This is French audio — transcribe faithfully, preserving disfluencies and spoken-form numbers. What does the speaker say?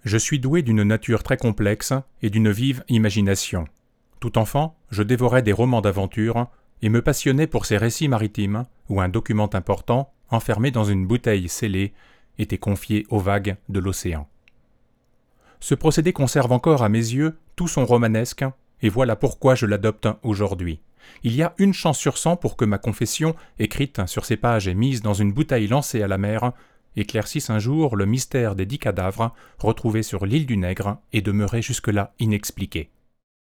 Je suis doué d'une nature très complexe et d'une vive imagination. Tout enfant, je dévorais des romans d'aventure et me passionnais pour ces récits maritimes où un document important, enfermé dans une bouteille scellée, était confié aux vagues de l'océan. Ce procédé conserve encore à mes yeux tout son romanesque, et voilà pourquoi je l'adopte aujourd'hui. Il y a une chance sur cent pour que ma confession, écrite sur ces pages et mise dans une bouteille lancée à la mer, éclaircisse un jour le mystère des dix cadavres retrouvés sur l'île du Nègre et demeurés jusque-là inexpliqués.